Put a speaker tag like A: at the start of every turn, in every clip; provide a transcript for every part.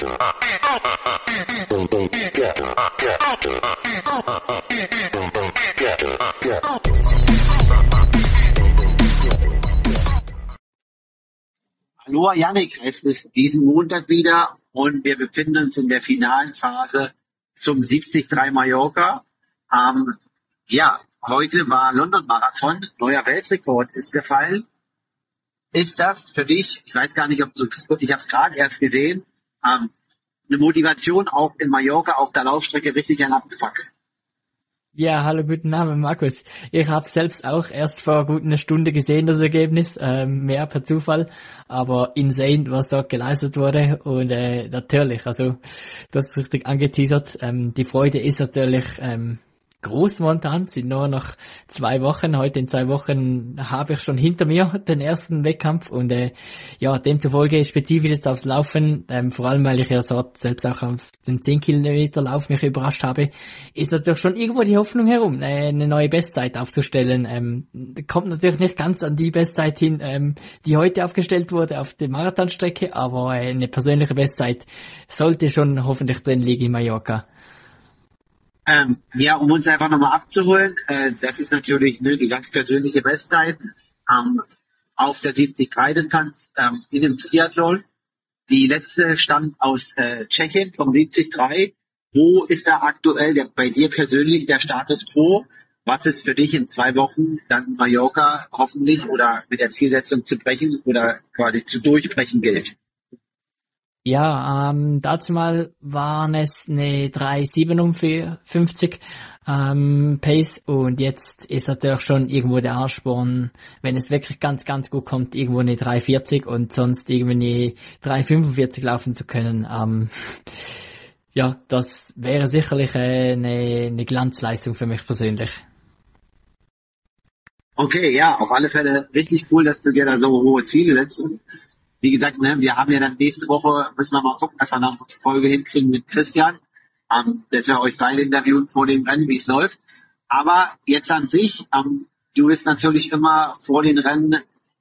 A: Hallo Yannick, es ist diesen Montag wieder und wir befinden uns in der finalen Phase zum 73 Mallorca. Heute war London Marathon, neuer Weltrekord ist gefallen. Ist das für dich, ich weiß gar nicht, ich habe es gerade erst gesehen, eine Motivation auch in Mallorca auf der Laufstrecke richtig abzupacken?
B: Ja, hallo, guten Abend, Markus. Ich habe selbst auch erst vor gut einer Stunde gesehen, das Ergebnis, mehr per Zufall, aber insane, was dort geleistet wurde und natürlich, also das ist richtig angeteasert. Die Freude ist natürlich groß momentan, es sind nur noch 2 Wochen. Heute in 2 Wochen habe ich schon hinter mir den ersten Wettkampf und demzufolge spezifisch jetzt aufs Laufen, vor allem weil ich ja dort selbst auch auf den 10 Kilometer Lauf mich überrascht habe, ist natürlich schon irgendwo die Hoffnung herum, eine neue Bestzeit aufzustellen. Kommt natürlich nicht ganz an die Bestzeit hin, die heute aufgestellt wurde auf der Marathonstrecke, aber eine persönliche Bestzeit sollte schon hoffentlich drin liegen in Mallorca.
A: Um uns einfach nochmal abzuholen, das ist natürlich die ganz persönliche Bestzeit auf der 73-Distanz in dem Triathlon. Die letzte stammt aus Tschechien vom 73. Wo ist da aktuell bei dir persönlich der Status quo? Was ist für dich in 2 Wochen dann Mallorca hoffentlich oder mit der Zielsetzung zu brechen oder quasi zu durchbrechen gilt?
B: Ja, dazu mal waren es eine 3,57 Pace und jetzt ist natürlich schon irgendwo der Ansporn, wenn es wirklich ganz, ganz gut kommt, irgendwo eine 3,40 und sonst irgendwie eine 3,45 laufen zu können. Das wäre sicherlich eine Glanzleistung für mich persönlich.
A: Okay, ja, auf alle Fälle richtig cool, dass du dir da so hohe Ziele setzt. Wie gesagt, wir haben ja dann nächste Woche, müssen wir mal gucken, dass wir noch die Folge hinkriegen mit Christian, dass wir euch beide interviewen vor dem Rennen, wie es läuft. Aber jetzt an sich, du bist natürlich immer vor den Rennen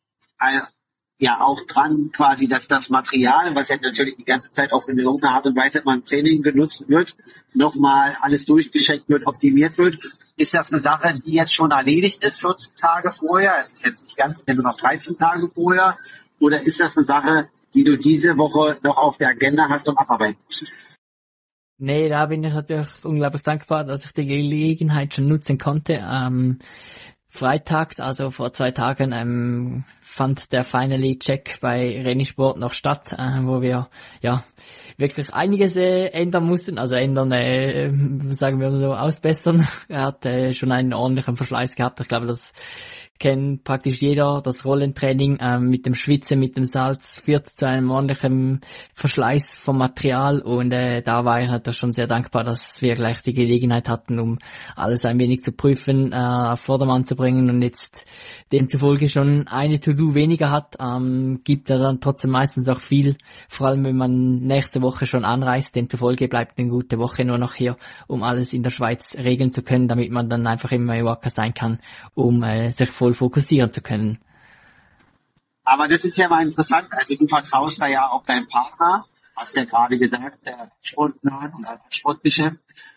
A: auch dran, quasi, dass das Material, was ja natürlich die ganze Zeit auch in irgendeiner Art und Weise immer im Training genutzt wird, nochmal alles durchgecheckt wird, optimiert wird. Ist das eine Sache, die jetzt schon erledigt ist 14 Tage vorher? Es ist jetzt nicht ganz, nur noch 13 Tage vorher. Oder ist das eine Sache, die du diese Woche noch auf der Agenda hast und abarbeiten musst?
B: Nee, da bin ich natürlich unglaublich dankbar, dass ich die Gelegenheit schon nutzen konnte. Freitags, also vor 2 Tagen, fand der Finally Check bei Renisport noch statt, wo wir wirklich einiges ändern mussten, also sagen wir so, ausbessern. Er hat schon einen ordentlichen Verschleiß gehabt. Ich glaube, das kennt praktisch jeder. Das Rollentraining mit dem Schwitzen, mit dem Salz führt zu einem ordentlichen Verschleiß vom Material und da war ich natürlich schon sehr dankbar, dass wir gleich die Gelegenheit hatten, um alles ein wenig zu prüfen, auf Vordermann zu bringen und jetzt demzufolge schon eine To-Do weniger hat, gibt er dann trotzdem meistens auch viel, vor allem wenn man nächste Woche schon anreist, demzufolge bleibt eine gute Woche nur noch hier, um alles in der Schweiz regeln zu können, damit man dann einfach in Mallorca sein kann, um sich voll fokussieren zu können.
A: Aber das ist ja mal interessant, also du vertraust da ja auf deinen Partner, hast ja gerade gesagt, der Sportplan und das Sportgeschäft.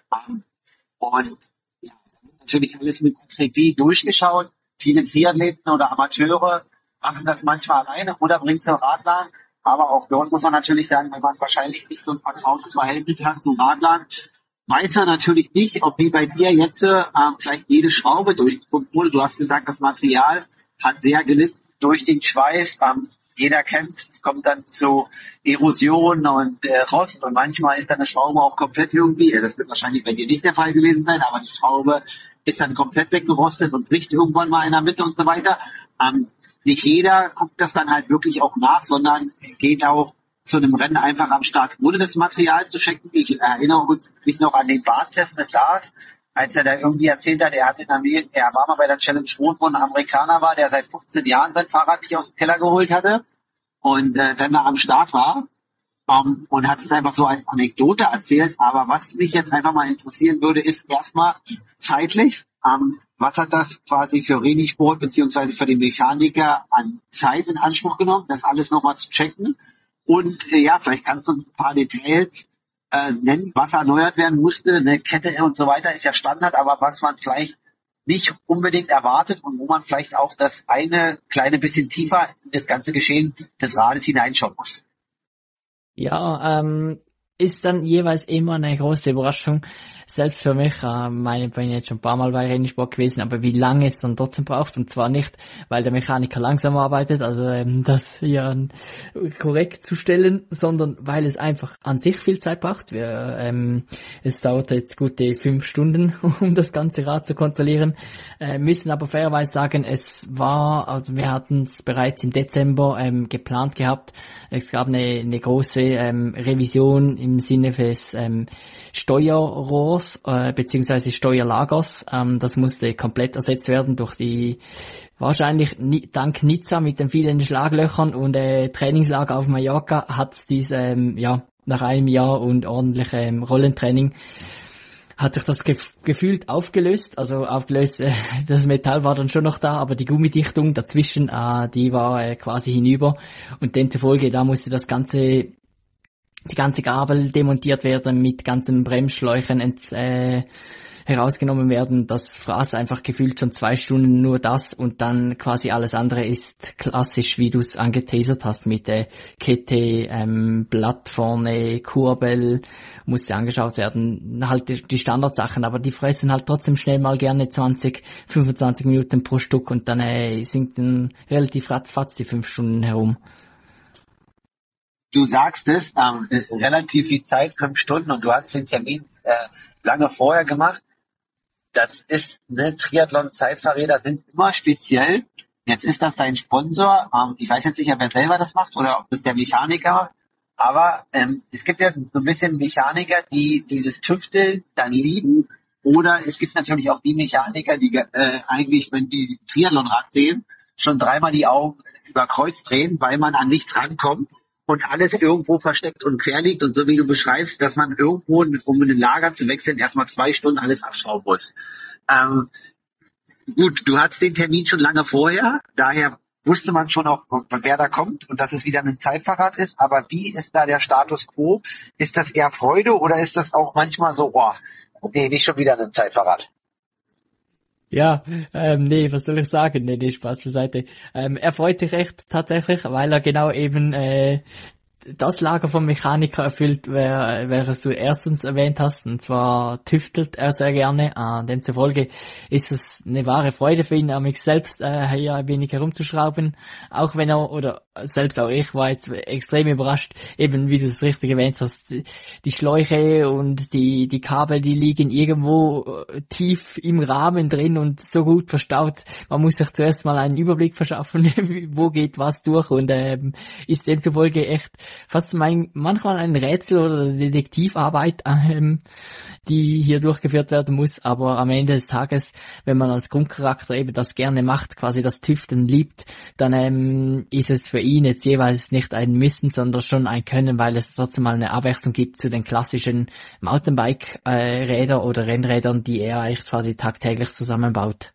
A: Und ja, natürlich alles mit Akribie durchgeschaut. Viele Triathleten oder Amateure machen das manchmal alleine oder bringen es Radlern. Aber auch dort muss man natürlich sagen, wenn man wahrscheinlich nicht so ein vertrautes Verhältnis hat zum Radlern, weiß man natürlich nicht, ob wie bei dir jetzt vielleicht jede Schraube durchgeguckt wurde. Du hast gesagt, das Material hat sehr gelitten durch den Schweiß. Jeder kennt es kommt dann zu Erosion und Rost und manchmal ist dann eine Schraube auch komplett irgendwie, das wird wahrscheinlich bei dir nicht der Fall gewesen sein, aber die Schraube ist dann komplett weggerostet und bricht irgendwann mal in der Mitte und so weiter. Nicht jeder guckt das dann halt wirklich auch nach, sondern geht auch zu einem Rennen einfach am Start, ohne das Material zu checken. Ich erinnere mich noch an den Bartest mit Lars, als er da irgendwie erzählt hat, er war mal bei der Challenge Rot, wo ein Amerikaner war, der seit 15 Jahren sein Fahrrad nicht aus dem Keller geholt hatte und dann da am Start war und hat es einfach so als Anekdote erzählt. Aber was mich jetzt einfach mal interessieren würde, ist erstmal zeitlich, was hat das quasi für Renisport beziehungsweise für den Mechaniker an Zeit in Anspruch genommen, das alles nochmal zu checken? Und ja, vielleicht kannst du uns ein paar Details nennen, was erneuert werden musste. Eine Kette und so weiter ist ja Standard, aber was man vielleicht nicht unbedingt erwartet und wo man vielleicht auch das eine kleine bisschen tiefer in das ganze Geschehen des Rades hineinschauen muss.
B: Ja, ist dann jeweils immer eine große Überraschung. Selbst für mich, ich bin jetzt schon ein paar Mal bei Rennsport gewesen, aber wie lange es dann trotzdem braucht. Und zwar nicht, weil der Mechaniker langsam arbeitet, also das hier korrekt zu stellen, sondern weil es einfach an sich viel Zeit braucht. Es dauert jetzt gute 5 Stunden, um das ganze Rad zu kontrollieren. Müssen aber fairerweise sagen, wir hatten es bereits im Dezember geplant gehabt. Es gab eine große Revision im Sinne des Steuerrohrs beziehungsweise Steuerlagers. Das musste komplett ersetzt werden durch die wahrscheinlich dank Nizza mit den vielen Schlaglöchern und Trainingslager auf Mallorca hat dies nach einem Jahr und ordentlichem Rollentraining hat sich das gefühlt aufgelöst. Also aufgelöst, das Metall war dann schon noch da, aber die Gummidichtung dazwischen, die war quasi hinüber. Und demzufolge, da musste die ganze Gabel demontiert werden, mit ganzen Bremsschläuchen herausgenommen werden. Das fraß einfach gefühlt schon 2 Stunden nur das und dann quasi alles andere ist klassisch, wie du es angeteasert hast, mit Kette, Blatt vorne, Kurbel, musste angeschaut werden. Halt die Standardsachen, aber die fressen halt trotzdem schnell mal gerne 20, 25 Minuten pro Stück und dann sind dann relativ ratzfatz die 5 Stunden herum.
A: Du sagst es, relativ viel Zeit, 5 Stunden und du hast den Termin lange vorher gemacht. Das ist, Triathlon-Zeitfahrräder sind immer speziell. Jetzt ist das dein Sponsor. Ich weiß jetzt nicht, ob er selber das macht oder ob das der Mechaniker. Aber es gibt ja so ein bisschen Mechaniker, die dieses Tüfteln dann lieben. Oder es gibt natürlich auch die Mechaniker, die eigentlich, wenn die Triathlonrad sehen, schon 3-mal die Augen über Kreuz drehen, weil man an nichts rankommt und alles irgendwo versteckt und quer liegt. Und so wie du beschreibst, dass man irgendwo, um in ein Lager zu wechseln, erstmal 2 Stunden alles abschrauben muss. Gut, du hattest den Termin schon lange vorher, daher wusste man schon auch, wer da kommt und dass es wieder ein Zeitfahrrad ist. Aber wie ist da der Status quo? Ist das eher Freude oder ist das auch manchmal so, nee, nicht schon wieder ein Zeitfahrrad?
B: Ja, nee, was soll ich sagen? Nee, Spaß beiseite. Er freut sich echt tatsächlich, weil er genau eben das Lager vom Mechaniker erfüllt, welches du erstens erwähnt hast, und zwar tüftelt er sehr gerne. Demzufolge ist es eine wahre Freude für ihn, mich selbst hier ein wenig herumzuschrauben, auch wenn oder selbst auch ich war jetzt extrem überrascht, eben wie du es richtig erwähnt hast, die Schläuche und die Kabel, die liegen irgendwo tief im Rahmen drin und so gut verstaut. Man muss sich zuerst mal einen Überblick verschaffen, wo geht was durch, und ist demzufolge echt fast manchmal ein Rätsel oder Detektivarbeit, die hier durchgeführt werden muss, aber am Ende des Tages, wenn man als Grundcharakter eben das gerne macht, quasi das Tüfteln liebt, dann ist es für ihn jetzt jeweils nicht ein Müssen, sondern schon ein Können, weil es trotzdem mal eine Abwechslung gibt zu den klassischen Mountainbike-Rädern oder Rennrädern, die er echt quasi tagtäglich zusammenbaut.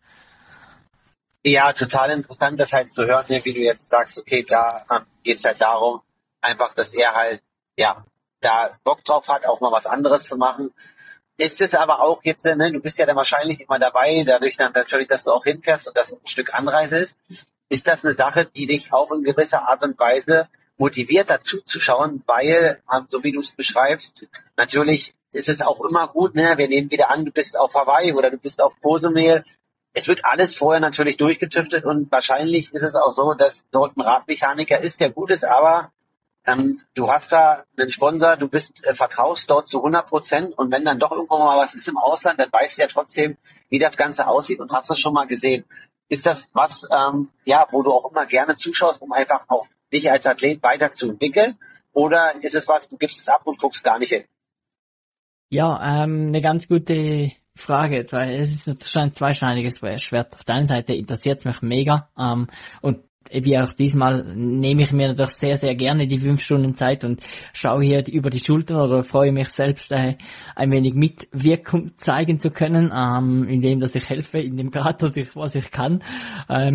A: Ja, total interessant, das halt zu hören, wie du jetzt sagst, okay, da geht's halt darum, einfach, dass er halt, da Bock drauf hat, auch mal was anderes zu machen. Ist es aber auch jetzt, du bist ja dann wahrscheinlich immer dabei, dadurch dann natürlich, dass du auch hinfährst und das ein Stück Anreise ist das eine Sache, die dich auch in gewisser Art und Weise motiviert, dazu zu schauen, weil, so wie du es beschreibst, natürlich ist es auch immer gut, wir nehmen wieder an, du bist auf Hawaii oder du bist auf Cozumel. Es wird alles vorher natürlich durchgetüftet und wahrscheinlich ist es auch so, dass dort ein Radmechaniker ist, der gut ist, aber du hast da einen Sponsor, du vertraust dort zu 100% und wenn dann doch irgendwo mal was ist im Ausland, dann weißt du ja trotzdem, wie das Ganze aussieht und hast das schon mal gesehen. Ist das was, wo du auch immer gerne zuschaust, um einfach auch dich als Athlet weiterzuentwickeln? Oder ist es was, du gibst es ab und guckst gar nicht hin?
B: Ja, eine ganz gute Frage jetzt, weil es ist schon ein zweischneidiges Schwert. Auf der einen Seite interessiert es mich mega und wie auch diesmal nehme ich mir natürlich sehr, sehr gerne die 5 Stunden Zeit und schaue hier über die Schultern oder freue mich selbst ein wenig Mitwirkung zeigen zu können, indem dass ich helfe, in dem Grad, was ich kann.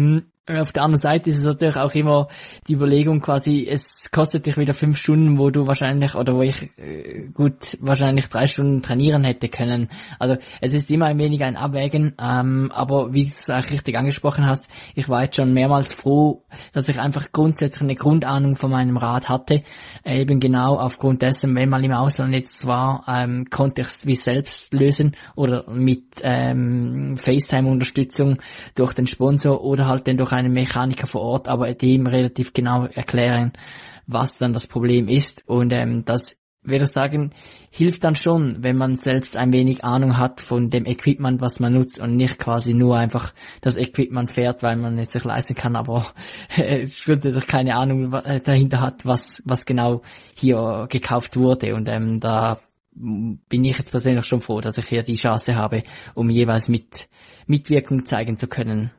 B: Auf der anderen Seite ist es natürlich auch immer die Überlegung quasi, es kostet dich wieder 5 Stunden, wo du wahrscheinlich, oder wo ich gut wahrscheinlich 3 Stunden trainieren hätte können. Also es ist immer ein wenig ein Abwägen, aber wie du es auch richtig angesprochen hast, ich war jetzt schon mehrmals froh, dass ich einfach grundsätzlich eine Grundahnung von meinem Rad hatte. Eben genau aufgrund dessen, wenn man im Ausland jetzt war, konnte ich es wie selbst lösen oder mit FaceTime-Unterstützung durch den Sponsor oder halt dann durch einen Mechaniker vor Ort, aber dem relativ genau erklären, was dann das Problem ist. Und das, würde ich sagen, hilft dann schon, wenn man selbst ein wenig Ahnung hat von dem Equipment, was man nutzt und nicht quasi nur einfach das Equipment fährt, weil man es sich leisten kann, aber natürlich keine Ahnung dahinter hat, was genau hier gekauft wurde. Und da bin ich jetzt persönlich schon froh, dass ich hier die Chance habe, um jeweils Mitwirkung zeigen zu können.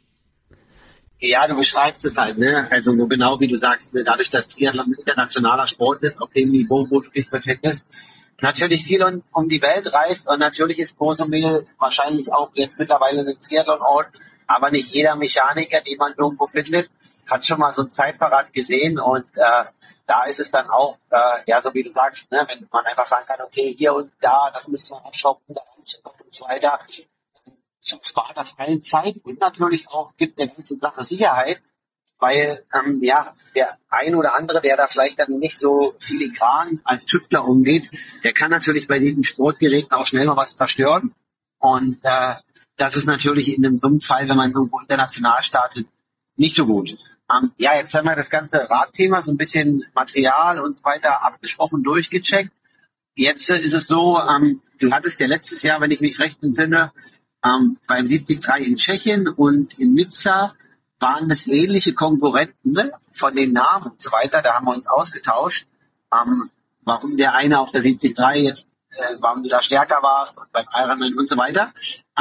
A: Ja, du beschreibst es halt, ne? Also so genau wie du sagst, ne? Dadurch, dass Triathlon ein internationaler Sport ist, auf dem Niveau, wo du dich befindest, natürlich viel um die Welt reist und natürlich ist Cozumel wahrscheinlich auch jetzt mittlerweile ein Triathlon-Ort, aber nicht jeder Mechaniker, den man irgendwo findet, hat schon mal so ein Zeitfahrrad gesehen und da ist es dann auch, ja, so wie du sagst, ne? Wenn man einfach sagen kann, okay, hier und da, das müsste man abschrauben, da und so weiter. Spart das allen Zeit und natürlich auch gibt der ganzen Sache Sicherheit, weil ja der ein oder andere, der da vielleicht dann nicht so filigran als Tüftler umgeht, der kann natürlich bei diesen Sportgeräten auch schnell mal was zerstören und das ist natürlich in so einem Fall, wenn man irgendwo international startet, nicht so gut. Ja, jetzt haben wir das ganze Radthema, so ein bisschen Material und so weiter abgesprochen, durchgecheckt. Jetzt ist es so, du hattest ja letztes Jahr, wenn ich mich recht entsinne, beim 73 in Tschechien und in Nizza waren das ähnliche Konkurrenten, ne? Von den Namen und so weiter. Da haben wir uns ausgetauscht, warum der eine auf der 73 jetzt, warum du da stärker warst und beim Ironman und so weiter.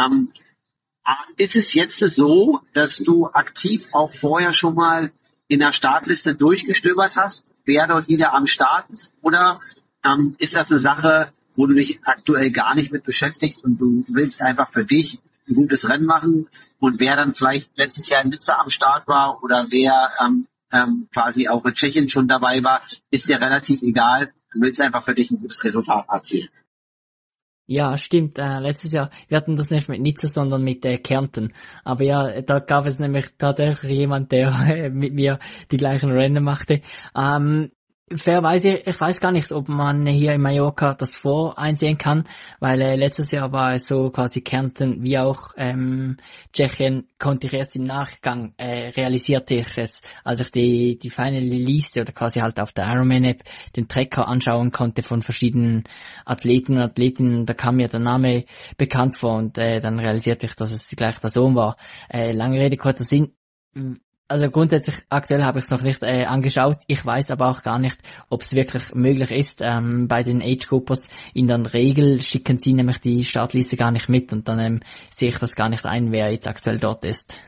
A: Ist es jetzt so, dass du aktiv auch vorher schon mal in der Startliste durchgestöbert hast, wer dort wieder am Start ist? Oder ist das eine Sache, wo du dich aktuell gar nicht mit beschäftigst und du willst einfach für dich ein gutes Rennen machen und wer dann vielleicht letztes Jahr in Nizza am Start war oder wer quasi auch in Tschechien schon dabei war, ist dir relativ egal. Du willst einfach für dich ein gutes Resultat erzielen.
B: Ja, stimmt. Letztes Jahr, wir hatten das nicht mit Nizza, sondern mit Kärnten. Aber ja, da gab es nämlich tatsächlich jemand, der mit mir die gleichen Rennen machte. Fairerweise, ich weiß gar nicht, ob man hier in Mallorca das voreinsehen kann, weil letztes Jahr war es so quasi Kärnten wie auch Tschechien, konnte ich erst im Nachgang realisierte ich es, als ich die Final Liste oder quasi halt auf der Ironman-App den Tracker anschauen konnte von verschiedenen Athleten und Athletinnen, da kam mir der Name bekannt vor und dann realisierte ich, dass es die gleiche Person war. Lange Rede, kurzer Sinn. Also grundsätzlich, aktuell habe ich es noch nicht angeschaut. Ich weiß aber auch gar nicht, ob es wirklich möglich ist. Bei den Age-Groupers in der Regel schicken sie nämlich die Startliste gar nicht mit und dann sehe ich das gar nicht ein, wer jetzt aktuell dort ist.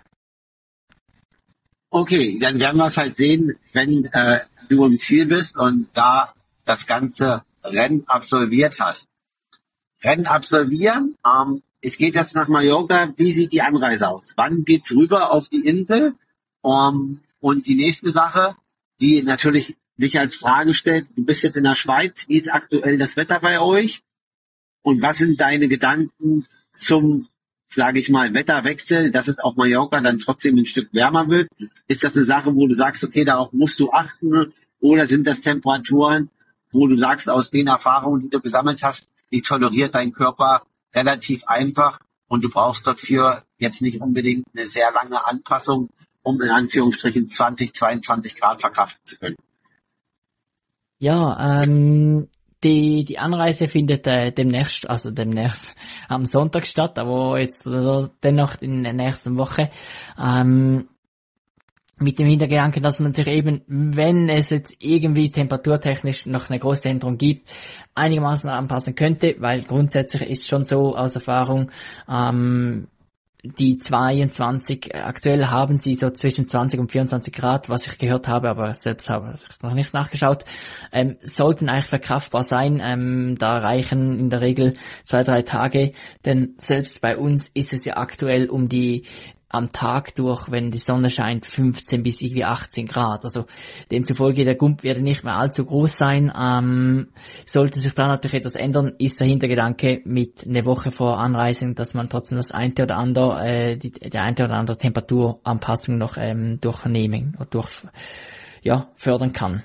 A: Okay, dann werden wir es halt sehen, wenn du im Ziel bist und da das ganze Rennen absolviert hast. Rennen absolvieren, es geht jetzt nach Mallorca. Wie sieht die Anreise aus? Wann geht's rüber auf die Insel? Und die nächste Sache, die natürlich sich als Frage stellt, du bist jetzt in der Schweiz, wie ist aktuell das Wetter bei euch? Und was sind deine Gedanken zum, sage ich mal, Wetterwechsel, dass es auf Mallorca dann trotzdem ein Stück wärmer wird? Ist das eine Sache, wo du sagst, okay, darauf musst du achten? Oder sind das Temperaturen, wo du sagst, aus den Erfahrungen, die du gesammelt hast, die toleriert dein Körper relativ einfach und du brauchst dafür jetzt nicht unbedingt eine sehr lange Anpassung, um in Anführungsstrichen 20, 22 Grad verkraften zu können?
B: Ja, die Anreise findet demnächst am Sonntag statt, aber jetzt dennoch in der nächsten Woche. Mit dem Hintergedanken, dass man sich eben, wenn es jetzt irgendwie temperaturtechnisch noch eine große Änderung gibt, einigermaßen anpassen könnte, weil grundsätzlich ist schon so aus Erfahrung, die 22, aktuell haben sie so zwischen 20 und 24 Grad, was ich gehört habe, aber selbst habe ich noch nicht nachgeschaut, sollten eigentlich verkraftbar sein, da reichen in der Regel 2-3 Tage, denn selbst bei uns ist es ja aktuell um die am Tag durch, wenn die Sonne scheint, 15 bis irgendwie 18 Grad. Also demzufolge der Gump wird nicht mehr allzu groß sein. Sollte sich da natürlich etwas ändern, ist der Hintergedanke mit einer Woche vor Anreisen, dass man trotzdem das eine oder andere, der eine oder andere Temperaturanpassung noch durchnehmen und fördern kann.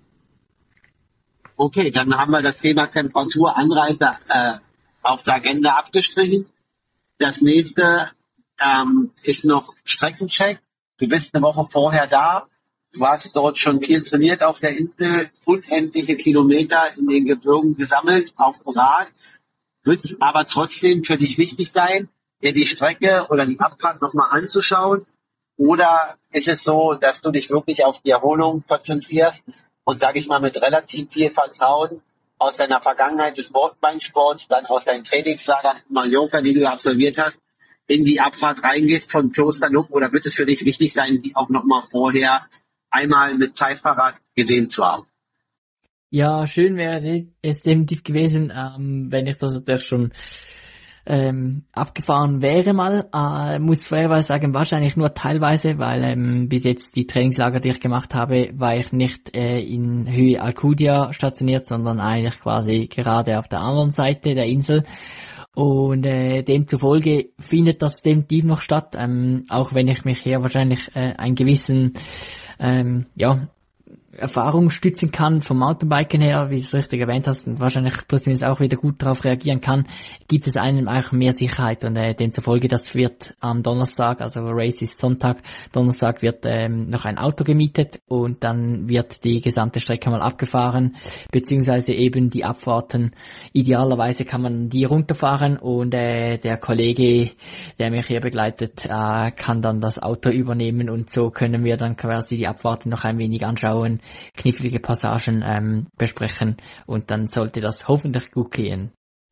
A: Okay, dann haben wir das Thema Temperaturanreise auf der Agenda abgestrichen. Das nächste ist noch Streckencheck. Du bist eine Woche vorher da. Du hast dort schon viel trainiert auf der Insel, unendliche Kilometer in den Gebirgen gesammelt, auf dem Rad. Wird es aber trotzdem für dich wichtig sein, dir die Strecke oder die Abfahrt nochmal anzuschauen? Oder ist es so, dass du dich wirklich auf die Erholung konzentrierst und, sage ich mal, mit relativ viel Vertrauen aus deiner Vergangenheit des Mountainbikesports, dann aus deinen Trainingslagern in Mallorca, die du absolviert hast, in die Abfahrt reingehst von Klosternuck? Oder wird es für dich wichtig sein, die auch nochmal vorher einmal mit Zeitfahrrad gesehen zu haben?
B: Ja, schön wäre es definitiv gewesen, wenn ich das natürlich schon abgefahren wäre mal. Muss fairerweise sagen, wahrscheinlich nur teilweise, weil bis jetzt die Trainingslager, die ich gemacht habe, war ich nicht in Höhe Alcudia stationiert, sondern eigentlich quasi gerade auf der anderen Seite der Insel. Und demzufolge findet das definitiv noch statt, auch wenn ich mich hier wahrscheinlich einen gewissen Erfahrung stützen kann vom Mountainbiken her, wie du es richtig erwähnt hast, und wahrscheinlich plus minus auch wieder gut darauf reagieren kann, gibt es einem auch mehr Sicherheit. Und demzufolge, das wird am Donnerstag, also Race ist Sonntag, Donnerstag wird noch ein Auto gemietet und dann wird die gesamte Strecke mal abgefahren, beziehungsweise eben die Abfahrten. Idealerweise kann man die runterfahren und der Kollege, der mich hier begleitet, kann dann das Auto übernehmen, und so können wir dann quasi die Abfahrten noch ein wenig anschauen, knifflige Passagen besprechen, und dann sollte das hoffentlich gut gehen.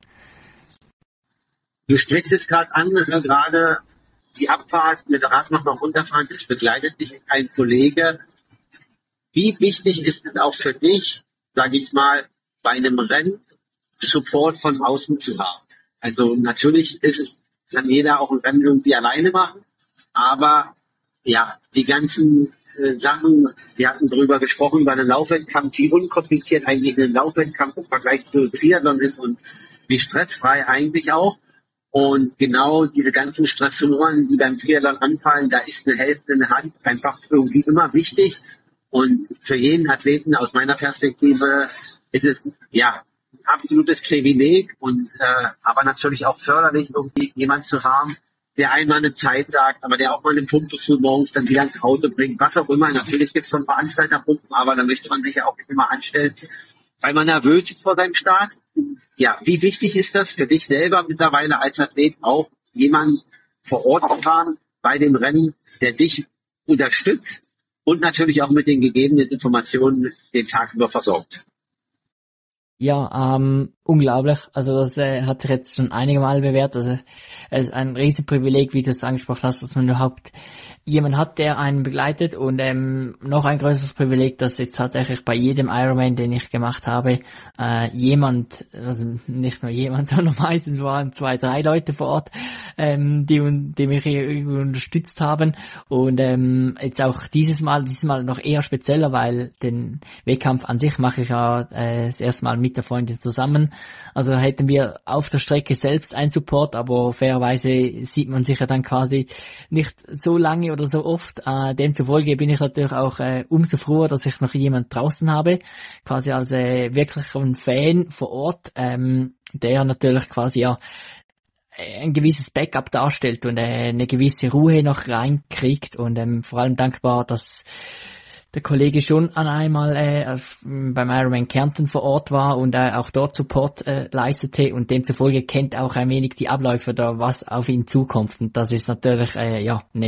A: Du sprichst es gerade an, gerade die Abfahrt mit Rad noch mal runterfahren, es begleitet dich ein Kollege. Wie wichtig ist es auch für dich, sage ich mal, bei einem Rennen Support von außen zu haben? Also natürlich kann jeder auch ein Rennen irgendwie alleine machen, aber ja, die ganzen Sachen, wir hatten darüber gesprochen, über einen Laufwettkampf, wie unkompliziert eigentlich ein Laufwettkampf im Vergleich zu Triathlon ist und wie stressfrei eigentlich auch. Und genau diese ganzen Stressoren, die beim Triathlon anfallen, da ist eine helfende Hand einfach irgendwie immer wichtig. Und für jeden Athleten aus meiner Perspektive ist es ja ein absolutes Privileg und aber natürlich auch förderlich, irgendwie jemand zu haben, der einmal eine Zeit sagt, aber der auch mal eine Pumpe für morgens dann wieder ins Auto bringt, was auch immer. Natürlich gibt es von Veranstalterpumpen, aber da möchte man sich ja auch nicht immer anstellen, weil man nervös ist vor seinem Start. Ja, wie wichtig ist das für dich selber mittlerweile als Athlet, auch jemanden vor Ort zu haben bei dem Rennen, der dich unterstützt und natürlich auch mit den gegebenen Informationen den Tag über versorgt?
B: Ja, unglaublich. Also das hat sich jetzt schon einige Mal bewährt. Also es ist ein Riesenprivileg, wie du es angesprochen hast, dass man überhaupt jemand hat, der einen begleitet, und noch ein größeres Privileg, dass jetzt tatsächlich bei jedem Ironman, den ich gemacht habe, jemand, also nicht nur jemand, sondern meistens waren 2, 3 Leute vor Ort, die mich irgendwie unterstützt haben. Und jetzt auch dieses Mal noch eher spezieller, weil den Wettkampf an sich mache ich ja das erste Mal mit der Freundin zusammen. Also hätten wir auf der Strecke selbst einen Support, aber fairerweise sieht man sich ja dann quasi nicht so lange oder so oft. Demzufolge bin ich natürlich auch umso froher, dass ich noch jemand draußen habe, quasi als wirklich ein Fan vor Ort, der natürlich quasi ja ein gewisses Backup darstellt und eine gewisse Ruhe noch reinkriegt, und vor allem dankbar, dass der Kollege schon einmal beim Ironman Kärnten vor Ort war und auch dort Support leistete, und demzufolge kennt auch ein wenig die Abläufe da, was auf ihn zukommt. Und das ist natürlich ein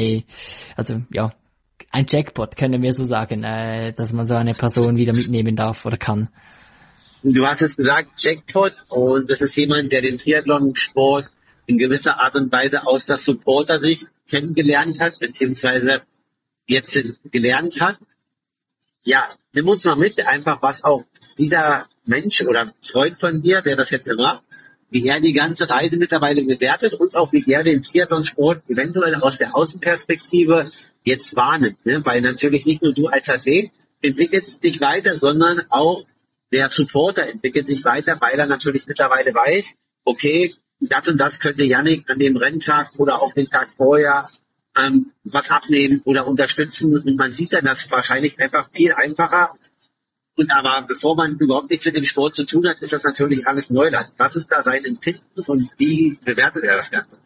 B: Jackpot, können wir so sagen, dass man so eine Person wieder mitnehmen darf oder kann.
A: Du hast es gesagt, Jackpot, und das ist jemand, der den Triathlon-Sport in gewisser Art und Weise aus der Supporter-Sicht kennengelernt hat, beziehungsweise jetzt gelernt hat. Ja, nimm uns mal mit, einfach was auch dieser Mensch oder Freund von dir, der das jetzt macht, wie er die ganze Reise mittlerweile bewertet und auch wie er den Triathlonsport eventuell aus der Außenperspektive jetzt wahrnimmt. Ne? Weil natürlich nicht nur du als Athlet entwickelst dich weiter, sondern auch der Supporter entwickelt sich weiter, weil er natürlich mittlerweile weiß, okay, das und das könnte Yannick an dem Renntag oder auch den Tag vorher was abnehmen oder unterstützen. Und man sieht dann das wahrscheinlich einfach viel einfacher. Und aber bevor man überhaupt nichts mit dem Sport zu tun hat, ist das natürlich alles Neuland. Was ist da sein Empfinden und wie bewertet er das Ganze?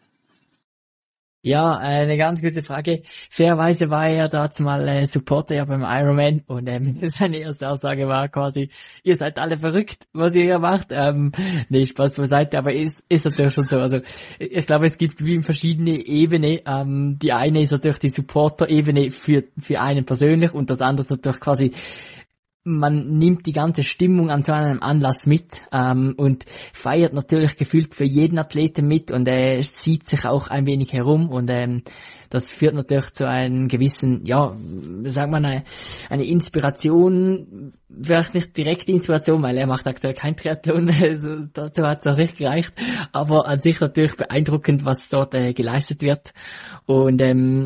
B: Ja, eine ganz gute Frage. Fairerweise war er dazu mal Supporter ja beim Ironman und seine erste Aussage war quasi, ihr seid alle verrückt, was ihr hier macht. Nee, Spaß beiseite, aber ist natürlich schon so. Also ich glaube, es gibt wie verschiedene Ebenen. Die eine ist natürlich die Supporter-Ebene für einen persönlich und das andere ist natürlich quasi, man nimmt die ganze Stimmung an so einem Anlass mit und feiert natürlich gefühlt für jeden Athleten mit und zieht sich auch ein wenig herum und das führt natürlich zu einem gewissen, ja, sagt man, eine Inspiration, vielleicht nicht direkte Inspiration, weil er macht aktuell kein Triathlon, also dazu hat es auch nicht gereicht, aber an sich natürlich beeindruckend, was dort geleistet wird und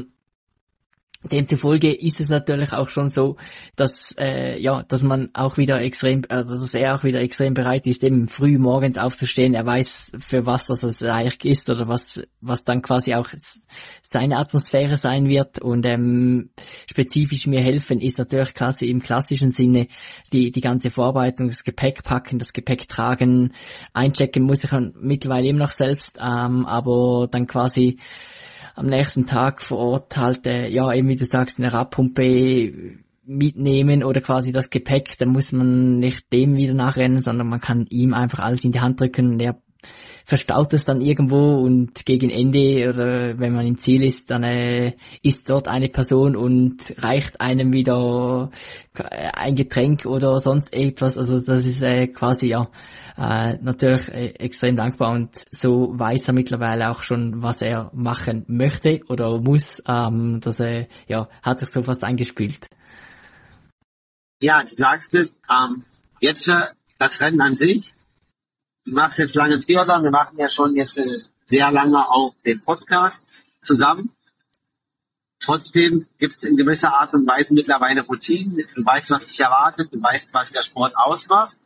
B: demzufolge ist es natürlich auch schon so, dass dass man auch wieder dass er auch wieder extrem bereit ist, eben früh morgens aufzustehen. Er weiß, für was das eigentlich ist oder was dann quasi auch seine Atmosphäre sein wird und spezifisch mir helfen ist natürlich quasi im klassischen Sinne die ganze Vorbereitung, das Gepäck packen, das Gepäck tragen, einchecken muss ich mittlerweile eben noch selbst, aber dann quasi am nächsten Tag vor Ort halt, eben wie du sagst, eine Radpumpe mitnehmen oder quasi das Gepäck, da muss man nicht dem wieder nachrennen, sondern man kann ihm einfach alles in die Hand drücken und er verstaut es dann irgendwo und gegen Ende oder wenn man im Ziel ist, dann ist dort eine Person und reicht einem wieder ein Getränk oder sonst etwas. Also das ist quasi natürlich extrem dankbar und so weiß er mittlerweile auch schon, was er machen möchte oder muss. Das hat sich so fast eingespielt.
A: Ja, du sagst es, jetzt das Rennen an sich. Du machst jetzt lange Triathlon, wir machen ja schon jetzt sehr lange auch den Podcast zusammen. Trotzdem gibt es in gewisser Art und Weise mittlerweile Routinen. Du weißt, was dich erwartet, du weißt, was der Sport ausmacht.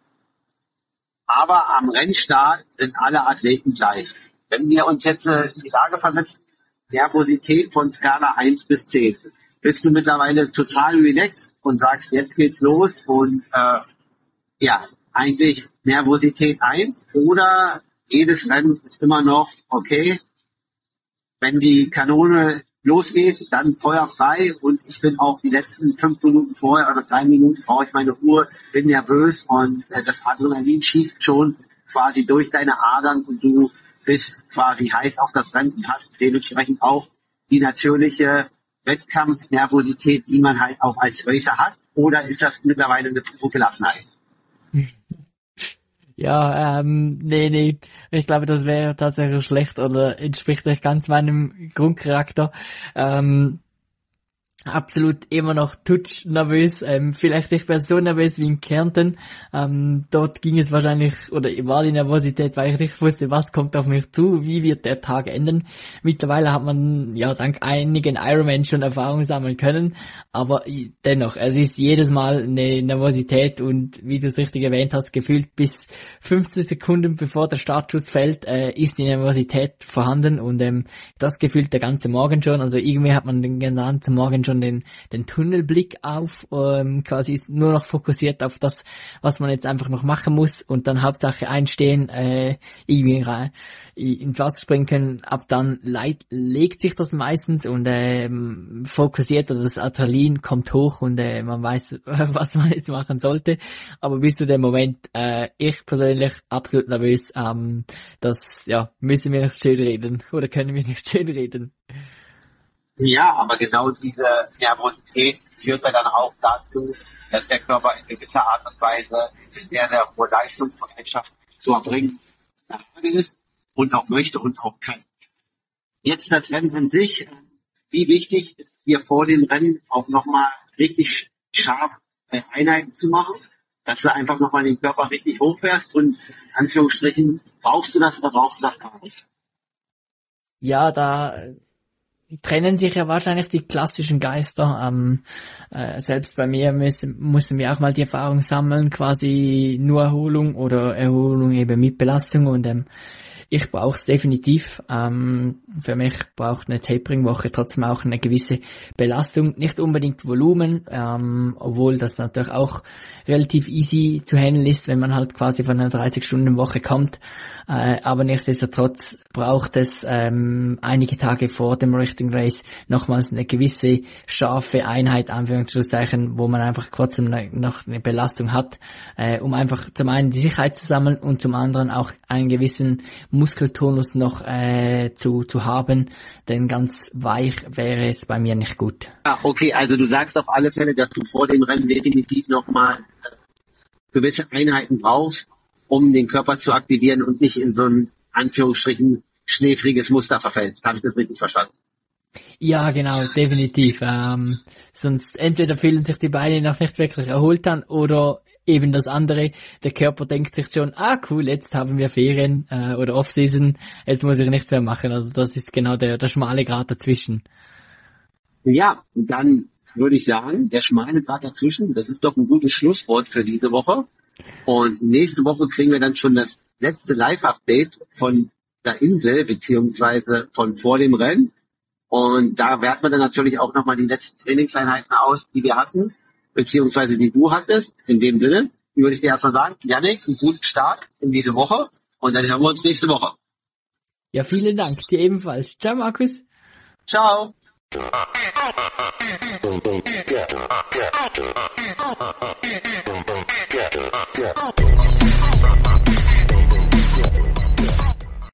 A: Aber am Rennstart sind alle Athleten gleich. Wenn wir uns jetzt in die Lage versetzen, Nervosität von Skala 1 bis 10, bist du mittlerweile total relaxed und sagst, jetzt geht's los und eigentlich Nervosität 1 oder jedes Rennen ist immer noch okay, wenn die Kanone losgeht, dann Feuer frei und ich bin auch die letzten 5 Minuten vorher oder 3 Minuten brauche ich meine Ruhe, bin nervös und das Adrenalin schießt schon quasi durch deine Adern und du bist quasi heiß auf das Rennen und hast dementsprechend auch die natürliche Wettkampfnervosität, die man halt auch als Racer hat, oder ist das mittlerweile eine Gelassenheit?
B: Ja, nee. Ich glaube, das wäre tatsächlich schlecht oder entspricht nicht ganz meinem Grundcharakter. Absolut immer noch nervös. Vielleicht nicht mehr so nervös wie in Kärnten. Dort ging es wahrscheinlich, oder war die Nervosität, weil ich nicht wusste, was kommt auf mich zu, wie wird der Tag enden. Mittlerweile hat man ja dank einigen Ironman schon Erfahrung sammeln können, aber dennoch, es ist jedes Mal eine Nervosität und wie du es richtig erwähnt hast, gefühlt bis 15 Sekunden bevor der Startschuss fällt, ist die Nervosität vorhanden und das gefühlt der ganze Morgen schon. Also irgendwie hat man den ganzen Morgen schon den Tunnelblick auf, quasi ist nur noch fokussiert auf das, was man jetzt einfach noch machen muss und dann Hauptsache einstehen, irgendwie ins Wasser springen können. Ab dann legt sich das meistens und fokussiert oder das Adrenalin kommt hoch und man weiß, was man jetzt machen sollte. Aber bis zu dem Moment, ich persönlich absolut nervös, das müssen wir nicht schön reden oder können wir nicht schön reden.
A: Ja, aber genau diese Nervosität führt ja dann auch dazu, dass der Körper in gewisser Art und Weise eine sehr, sehr hohe Leistungsbereitschaft zu erbringen ist und auch möchte und auch kann. Jetzt das Rennen an sich. Wie wichtig ist dir vor dem Rennen auch nochmal richtig scharf Einheiten zu machen, dass du einfach nochmal den Körper richtig hochfährst und in Anführungsstrichen Brauchst du das oder brauchst du das gar nicht?
B: Ja, da trennen sich ja wahrscheinlich die klassischen Geister. Selbst bei mir mussten wir auch mal die Erfahrung sammeln, quasi nur Erholung oder Erholung eben mit Belastung, und ich brauche es definitiv. Für mich braucht eine Tapering-Woche trotzdem auch eine gewisse Belastung, nicht unbedingt Volumen, obwohl das natürlich auch relativ easy zu handeln ist, wenn man halt quasi von einer 30-Stunden-Woche kommt. Aber nichtsdestotrotz braucht es einige Tage vor dem richtigen Race nochmals eine gewisse scharfe Einheit, Anführungszeichen, wo man einfach trotzdem noch eine Belastung hat, um einfach zum einen die Sicherheit zu sammeln und zum anderen auch einen gewissen Muskeltonus noch zu haben, denn ganz weich wäre es bei mir nicht gut.
A: Ah, okay, also du sagst auf alle Fälle, dass du vor dem Rennen definitiv nochmal gewisse Einheiten brauchst, um den Körper zu aktivieren und nicht in so ein, Anführungsstrichen, schläfriges Muster verfällst. Habe ich das richtig verstanden?
B: Ja, genau, definitiv. Sonst entweder fühlen sich die Beine noch nicht wirklich erholt an oder eben das andere, der Körper denkt sich schon, cool, jetzt haben wir Ferien oder Off-Season, jetzt muss ich nichts mehr machen. Also das ist genau der schmale Grat dazwischen.
A: Ja, dann würde ich sagen, der schmale Grat dazwischen, das ist doch ein gutes Schlusswort für diese Woche. Und nächste Woche kriegen wir dann schon das letzte Live-Update von der Insel, beziehungsweise von vor dem Rennen. Und da werten wir dann natürlich auch nochmal die letzten Trainingseinheiten aus, die wir hatten, beziehungsweise die du hattest. In dem Sinne würde ich dir erstmal sagen, Yannick, einen guten Start in diese Woche und dann hören wir uns nächste Woche.
B: Ja, vielen Dank, dir ebenfalls. Ciao, Markus.
A: Ciao.
C: Get